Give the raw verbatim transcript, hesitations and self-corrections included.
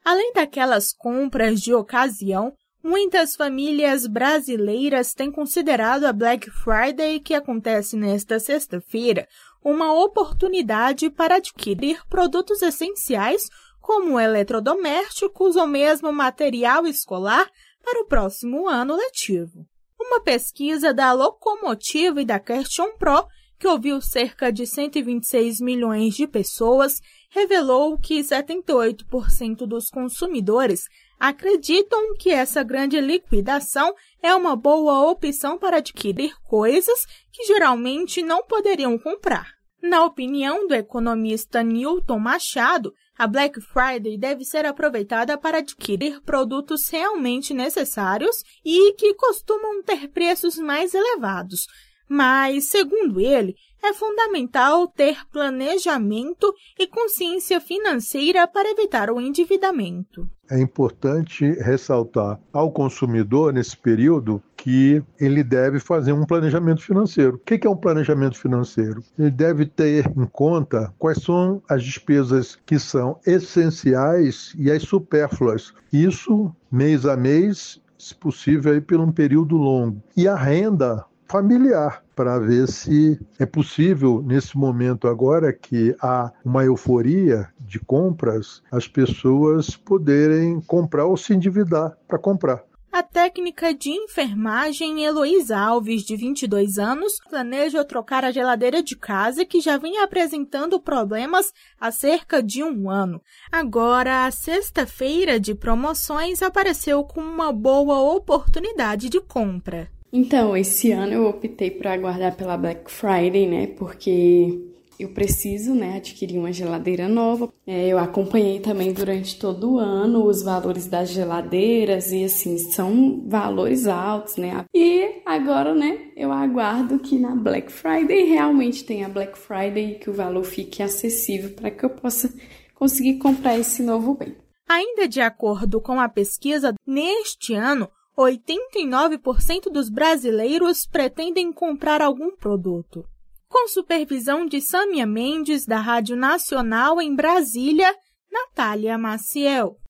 Além daquelas compras de ocasião, muitas famílias brasileiras têm considerado a Black Friday, que acontece nesta sexta-feira, uma oportunidade para adquirir produtos essenciais como eletrodomésticos ou mesmo material escolar para o próximo ano letivo. Uma pesquisa da Locomotiva e da Question Pro, que ouviu cerca de cento e vinte e seis milhões de pessoas, revelou que setenta e oito por cento dos consumidores acreditam que essa grande liquidação é uma boa opção para adquirir coisas que geralmente não poderiam comprar. Na opinião do economista Newton Machado, a Black Friday deve ser aproveitada para adquirir produtos realmente necessários e que costumam ter preços mais elevados. Mas, segundo ele, é fundamental ter planejamento e consciência financeira para evitar o endividamento. É importante ressaltar ao consumidor, nesse período, que ele deve fazer um planejamento financeiro. O que é um planejamento financeiro? Ele deve ter em conta quais são as despesas que são essenciais e as supérfluas. Isso, mês a mês, se possível, aí por um período longo. E a renda familiar, para ver se é possível, nesse momento agora que há uma euforia de compras, as pessoas poderem comprar ou se endividar para comprar. A técnica de enfermagem Heloísa Alves, de vinte e dois anos, planeja trocar a geladeira de casa que já vem apresentando problemas há cerca de um ano. Agora, a sexta-feira de promoções apareceu com uma boa oportunidade de compra. Então, esse ano eu optei por aguardar pela Black Friday, né, porque eu preciso, né, adquirir uma geladeira nova. É, eu acompanhei também durante todo o ano os valores das geladeiras e, assim, são valores altos, né. E agora, né, eu aguardo que na Black Friday realmente tenha a Black Friday e que o valor fique acessível para que eu possa conseguir comprar esse novo bem. Ainda de acordo com a pesquisa, neste ano, oitenta e nove por cento dos brasileiros pretendem comprar algum produto. Com supervisão de Sâmia Mendes, da Rádio Nacional em Brasília, Natália Maciel.